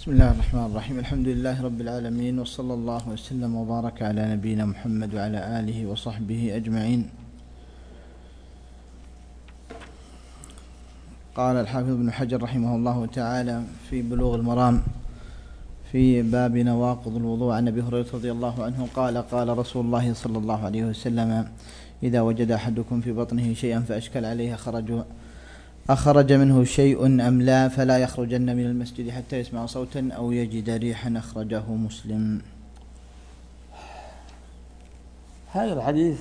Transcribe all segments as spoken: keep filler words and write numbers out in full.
بسم الله الرحمن الرحيم. الحمد لله رب العالمين، وصلى الله وسلم وبارك على نبينا محمد وعلى آله وصحبه أجمعين. قال الحافظ ابن حجر رحمه الله تعالى في بلوغ المرام في باب نواقض الوضوء عن أبي هريرة رضي الله عنه قال قال رسول الله صلى الله عليه وسلم: إذا وجد أحدكم في بطنه شيئا فأشكل عليه خرج أخرج منه شيء أم لا فلا يخرجن من المسجد حتى يسمع صوتا أو يجد ريحا. أخرجه مسلم. هذا الحديث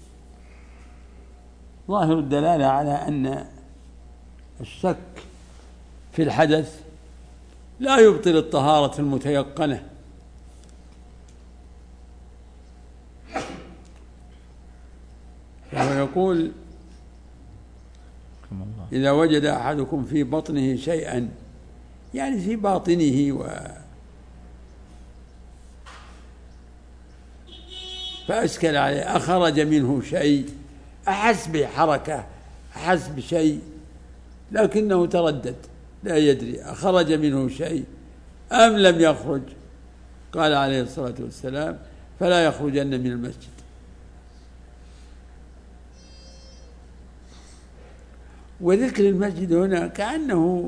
ظاهر الدلالة على أن الشك في الحدث لا يبطل الطهارة المتيقنة، فهو يقول: إذا وجد أحدكم في بطنه شيئا، يعني في باطنه، و فأشكل عليه، أخرج منه شيء، أحس بحركة، أحس بشيء لكنه تردد لا يدري أخرج منه شيء أم لم يخرج، قال عليه الصلاة والسلام: فلا يخرجن من المسجد. وذكر المسجد هنا كأنه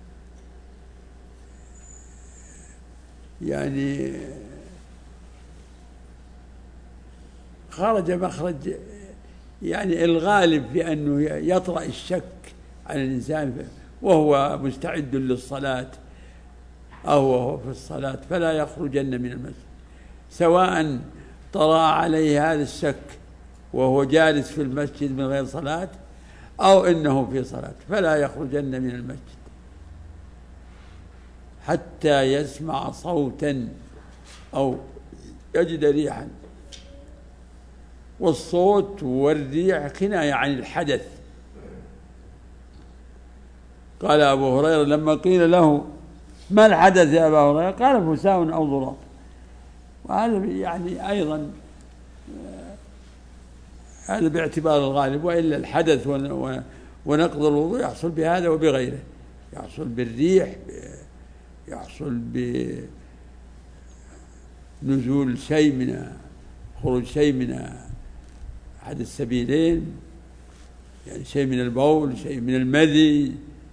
يعني خرج مخرج، يعني الغالب في أنه يطرأ الشك على الإنسان وهو مستعد للصلاة أو وهو في الصلاة، فلا يخرجن من المسجد، سواء طرأ عليه هذا الشك وهو جالس في المسجد من غير صلاة أو إنه في صلاة، فلا يخرجن من المسجد حتى يسمع صوتا أو يجد ريحا. والصوت والريح كناية عن الحدث. قال أبو هريرة لما قيل له: ما الحدث يا أبا هريرة؟ قال: فساء أو ضراب. وهذا يعني أيضا هذا باعتبار الغالب، وإلا الحدث ونقض الوضوء يحصل بهذا وبغيره، يحصل بالريح، يحصل بنزول شيء من خروج شيء من أحد السبيلين، يعني شيء من البول، شيء من المذي.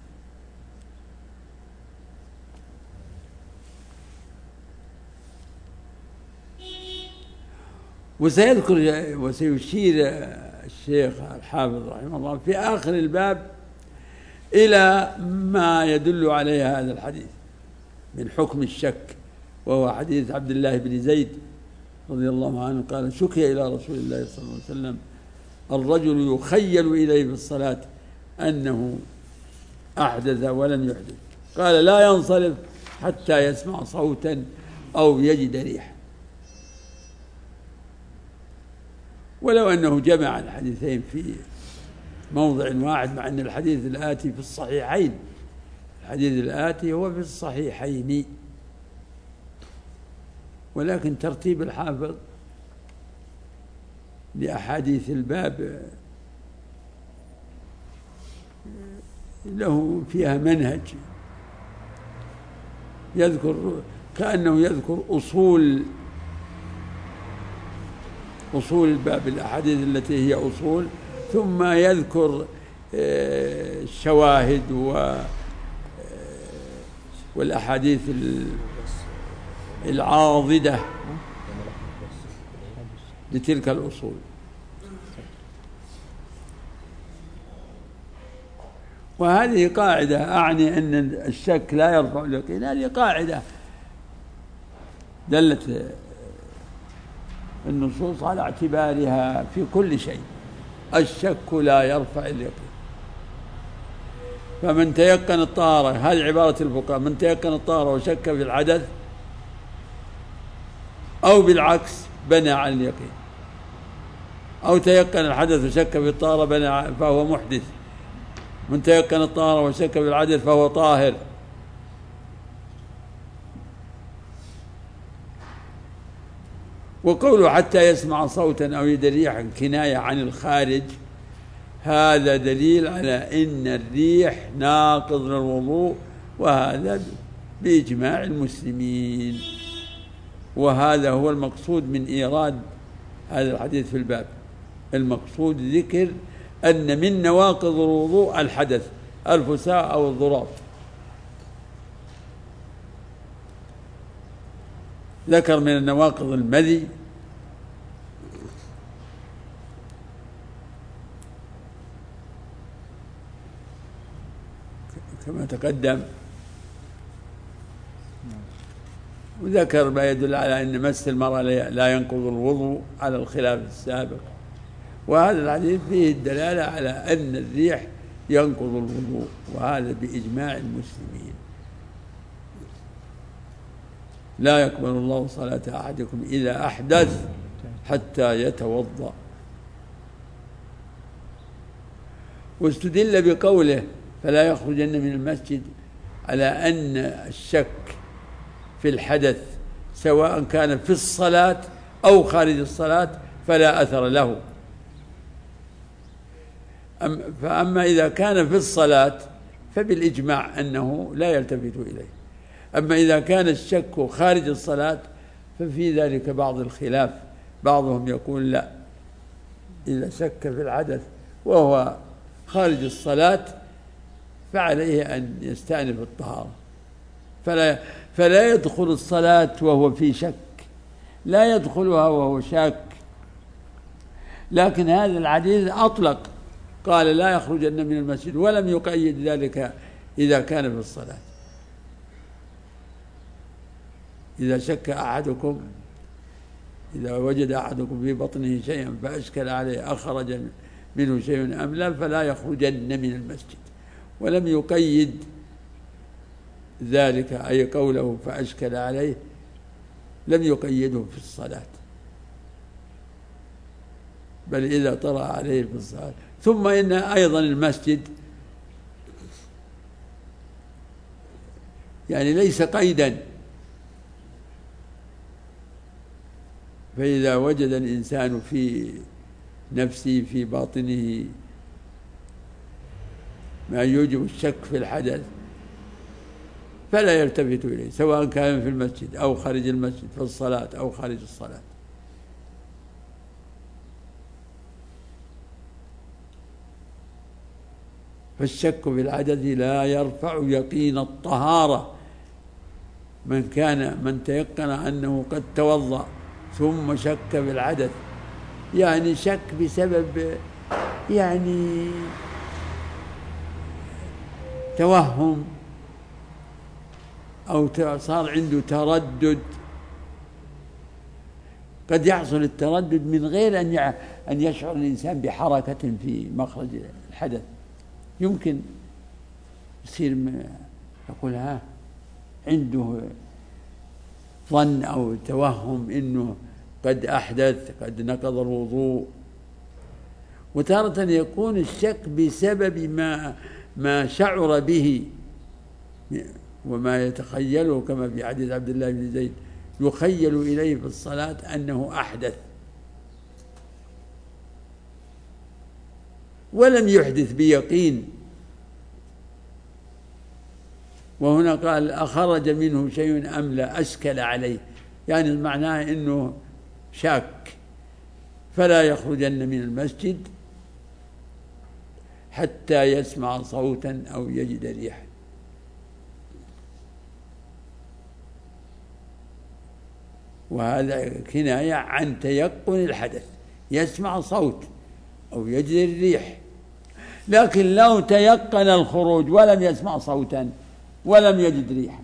وسيذكر وسيشير الشيخ الحافظ رحمه الله في آخر الباب إلى ما يدل عليه هذا الحديث من حكم الشك، وهو حديث عبد الله بن زيد رضي الله عنه قال: شكي إلى رسول الله صلى الله عليه وسلم الرجل يخيل إليه بالصلاة أنه أحدث ولم يحدث، قال: لا ينصرف حتى يسمع صوتا أو يجد ريحا. ولو أنه جمع الحديثين في موضع واحد، مع أن الحديث الآتي في الصحيحين، الحديث الآتي هو في الصحيحين، ولكن ترتيب الحافظ لأحاديث الباب له فيها منهج، يذكر كأنه يذكر أصول أصول الباب، الأحاديث التي هي أصول، ثم يذكر الشواهد والأحاديث العاضدة لتلك الأصول. وهذه قاعدة، أعني أن الشك لا يرفع اليقين، هذه قاعدة دلت النصوص على اعتبارها في كل شيء. الشك لا يرفع اليقين. فمن تيقن الطهارة، هذه عبارة الفقهاء، من تيقن الطهارة وشك في الحدث أو بالعكس بنى على اليقين، أو تيقن الحدث وشك في الطهارة بنى فهو محدث، من تيقن الطهارة وشك في الحدث فهو طاهر. وقوله حتى يسمع صوتا أو يجد ريحا كناية عن الخارج، هذا دليل على أن الريح ناقض للوضوء، وهذا بإجماع المسلمين. وهذا هو المقصود من إيراد هذا الحديث في الباب. المقصود ذكر أن من نواقض الوضوء الحدث، الفساء أو الضراب. ذكر من النواقض المذي، كما تقدم، وذكر ما يدل على أن مس المرأة لا ينقض الوضوء على الخلاف السابق. وهذا الحديث فيه الدلالة على أن الريح ينقض الوضوء، وهذا بإجماع المسلمين. لا يقبل الله صلاة أحدكم إذا أحدث حتى يتوضأ. واستدل بقوله فلا يخرجن من المسجد على أن الشك في الحدث سواء كان في الصلاة أو خارج الصلاة فلا أثر له. فأما إذا كان في الصلاة فبالإجماع أنه لا يلتفت إليه. أما إذا كان الشك خارج الصلاة ففي ذلك بعض الخلاف. بعضهم يقول لا، إذا شك في الحدث وهو خارج الصلاة فعليه أن يستأنف الطهارة، فلا فلا يدخل الصلاة وهو في شك، لا يدخلها وهو شاك. لكن هذا الحديث أطلق، قال لا يخرجن من المسجد، ولم يقيد ذلك إذا كان في الصلاة. إذا شك أحدكم، إذا وجد أحدكم في بطنه شيئا فأشكل عليه أخرج منه شيء أم لا فلا يخرجن من المسجد، ولم يقيد ذلك، أي قوله فأشكل عليه لم يقيده في الصلاة، بل إذا طرأ عليه في الصلاة. ثم إن أيضا المسجد يعني ليس قيدا، فإذا وجد الإنسان في نفسه في باطنه ما يوجب الشك في الحدث فلا يلتفت إليه، سواء كان في المسجد أو خارج المسجد، في الصلاة أو خارج الصلاة. فالشك في الحدث لا يرفع يقين الطهارة. من كان من تيقن أنه قد توضأ ثم شك في الحدث، يعني شك بسبب يعني توهم أو صار عنده تردد. قد يحصل التردد من غير أن أن يشعر الإنسان بحركة في مخرج الحدث. يمكن يصير يقول ها عنده ظن أو توهم إنه قد أحدث، قد نقض الوضوء. وتارة يكون الشك بسبب ما ما شعر به وما يتخيله، كما في حديث عبد الله بن زيد يخيل إليه في الصلاة أنه أحدث ولم يحدث بيقين. وهنا قال أخرج منه شيء أم لا أشكل عليه، يعني معناه أنه شاك. فلا يخرجن من المسجد حتى يسمع صوتا أو يجد ريحا. وهذا كناية عن تيقن الحدث، يسمع صوت أو يجد الريح. لكن لو تيقن الخروج ولم يسمع صوتا ولم يجد ريحا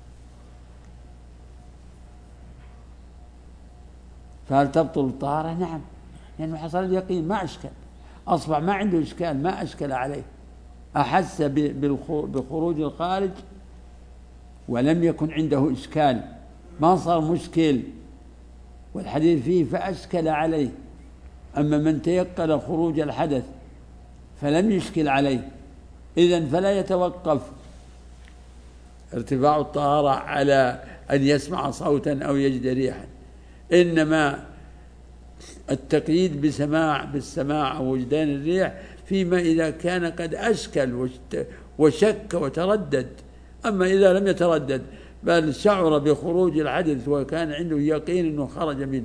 فهل تبطل الطهارة؟ نعم، لأنه يعني حصل اليقين، ما أشكل، أصبح ما عنده إشكال، ما أشكل عليه، أحس بخروج الخارج ولم يكن عنده إشكال، ما صار مشكل، والحديث فيه فأشكل عليه. أما من تيقن خروج الحدث فلم يشكل عليه، إذن فلا يتوقف ارتفاع الطهارة على أن يسمع صوتا أو يجد ريحا، إنما التقييد بسماع بالسماع أو وجدان الريح فيما إذا كان قد أشكل وشك وتردد. أما إذا لم يتردد بل شعر بخروج الحدث وكان عنده يقين أنه خرج منه،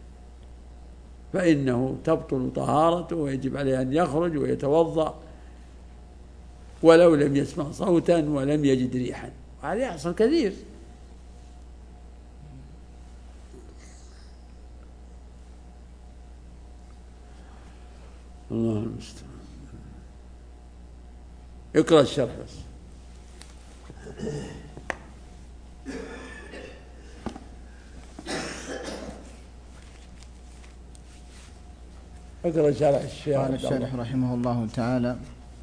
فإنه تبطل طهارته ويجب عليه أن يخرج ويتوضأ ولو لم يسمع صوتا ولم يجد ريحا. وهذا يحصل كثير. الله المستعان. اقرأ الشرح بس. اقرأ شرح الشيخ. قال الشارح رحمه الله تعالى: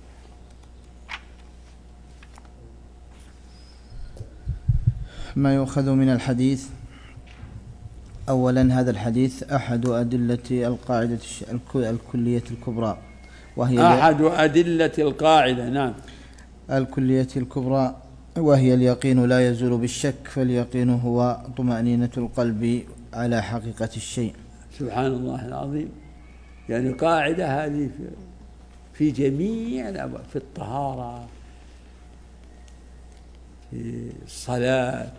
ما يؤخذ من الحديث. أولا، هذا الحديث أحد أدلة القاعدة الكلية الكبرى، وهي أحد أدلة القاعدة نعم الكلية الكبرى وهي اليقين لا يزول بالشك، فاليقين هو طمأنينة القلب على حقيقة الشيء. سبحان الله العظيم. يعني قاعدة هذه في جميع الأبواب، في الطهارة، في الصلاة،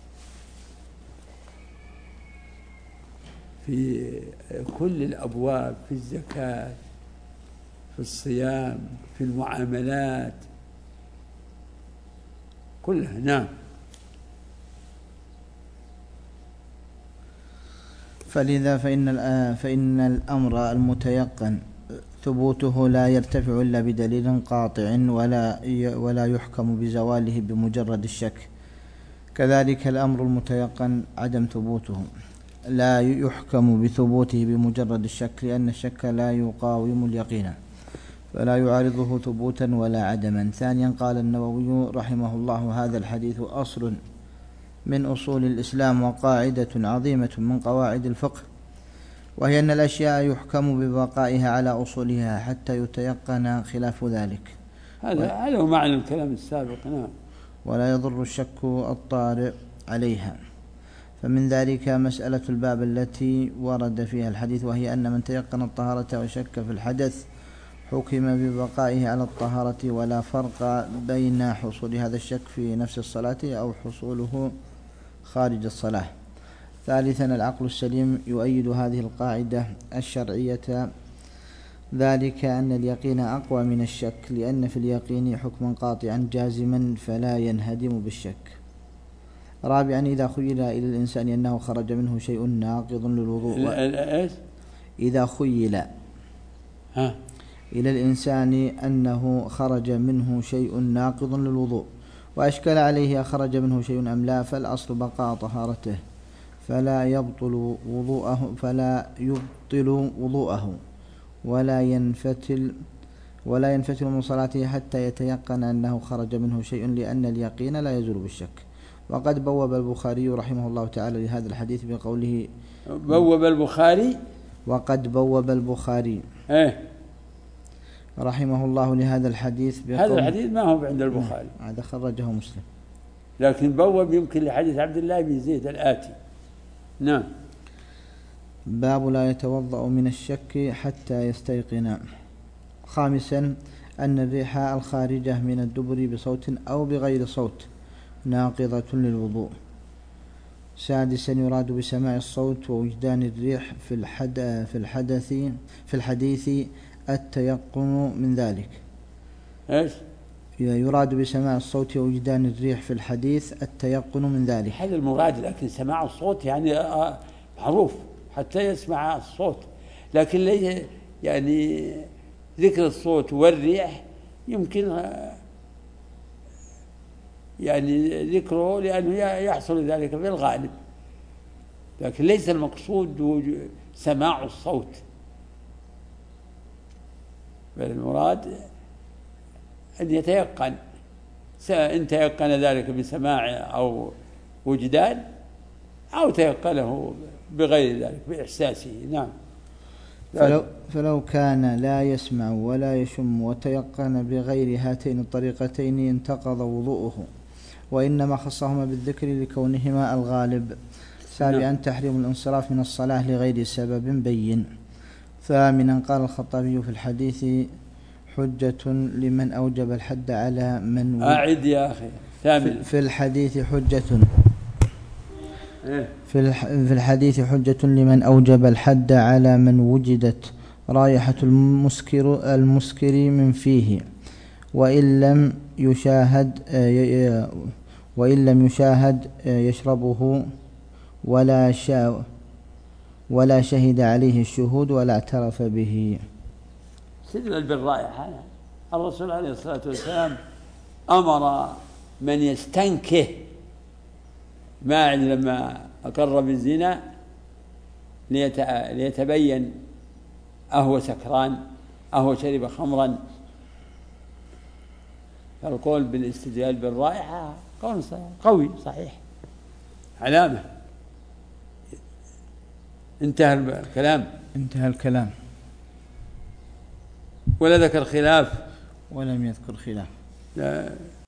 في كل الأبواب، في الزكاة، في الصيام، في المعاملات كلها. نعم. فلذا فإن فإن الأمر المتيقن ثبوته لا يرتفع إلا بدليل قاطع ولا ولا يحكم بزواله بمجرد الشك. كذلك الأمر المتيقن عدم ثبوته لا يحكم بثبوته بمجرد الشك، لأن الشك لا يقاوم اليقين فلا يعارضه ثبوتا ولا عدما. ثانيا، قال النووي رحمه الله: هذا الحديث أصل من أصول الإسلام وقاعدة عظيمة من قواعد الفقه، وهي أن الأشياء يحكم ببقائها على أصولها حتى يتيقن خلاف ذلك. هذا هذا هو معنى الكلام السابق. نعم. ولا يضر الشك الطارئ عليها. فمن ذلك مسألة الباب التي ورد فيها الحديث، وهي أن من تيقن الطهارة وشك في الحدث حكم ببقائه على الطهارة، ولا فرق بين حصول هذا الشك في نفس الصلاة أو حصوله خارج الصلاة. ثالثا، العقل السليم يؤيد هذه القاعدة الشرعية، ذلك أن اليقين أقوى من الشك، لأن في اليقين حكما قاطعا جازما فلا ينهدم بالشك. رابعا، إذا خيل إلى الإنسان أنه خرج منه شيء ناقض للوضوء. إذا خيل ها إلى الإنسان أنه خرج منه شيء ناقض للوضوء وأشكل عليه أخرج منه شيء أم لا، فالأصل بقاء طهارته فلا يبطل وضوءه فلا يبطل وضوءه ولا ينفتل ولا ينفتل من صلاته حتى يتيقن أنه خرج منه شيء، لأن اليقين لا يزول بالشك. وقد بوب البخاري رحمه الله تعالى لهذا الحديث بقوله: بوب البخاري وقد بوب البخاري ايه رحمه الله لهذا الحديث بقوله. هذا الحديث ما هو عند البخاري، هذا خرجه مسلم، لكن بوب يمكن لحديث عبد الله بن زيد الآتي. نعم. باب لا يتوضأ من الشك حتى يستيقن. خامسا، أن الريح الخارجة من الدبر بصوت أو بغير صوت ناقضة للوضوء. سادسا، يراد بسماع الصوت ووجدان الريح في الحد في الحدث في الحديث التيقن من ذلك. ايش؟ يراد بسماع الصوت ووجدان الريح في الحديث التيقن من ذلك. هذا المراد، لكن سماع الصوت يعني معروف حتى يسمع الصوت، لكن ليس يعني ذكر الصوت والريح يمكن يعني ذكره لأنه يحصل ذلك في الغالب، لكن ليس المقصود سماع الصوت، بل المراد أن يتيقن، إن تيقن ذلك بسماع أو وجدان أو تيقنه بغير ذلك بإحساسه. نعم. فلو, فلو كان لا يسمع ولا يشم وتيقن بغير هاتين الطريقتين انتقض وضوءه، وإنما خصهما بالذكر لكونهما الغالب. سابعا، تحريم الانصراف من الصلاة لغير سبب بين. ثامنا، قال الخطابي في الحديث: حجة لمن أوجب الحد على من أعد يا أخي. ثامنا، في الحديث حجة في في الحديث حجة لمن أوجب الحد على من وجدت رائحة المسكر المسكر من فيه وإن لم يشاهد وإن لم يشاهد يشربه ولا شا ولا شهد عليه الشهود ولا اعترف به. استدلال بالرائحة. الرسول عليه الصلاة والسلام أمر من يستنكه ماعز لما أقر بالزنا ليتبين أهو سكران أهو شرب خمرا. فالقول بالاستدلال بالرائحة قول قوي صحيح علامة. انتهى الكلام انتهى الكلام ولا ذكر خلاف ولم يذكر خلاف.